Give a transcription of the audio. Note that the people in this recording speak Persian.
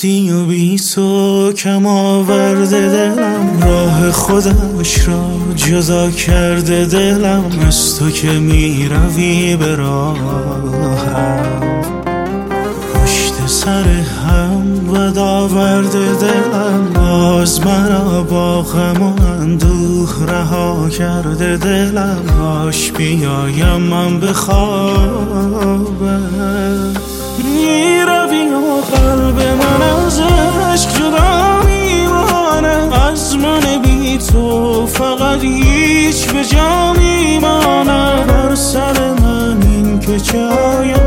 رفتی و بی تو کم آورده دلم، راه خودش را جدا کرده دلم، از تو که می روی به راهم پشت سر هم و داورده دلم، باز مرا با غم و اندوه رها کرده دلم، باش بیایم من به خوابم. می روی و قلب من از عشق جدا میمانه، از من بی تو فقط هیچ به جا میمانه، بر سر من این که چه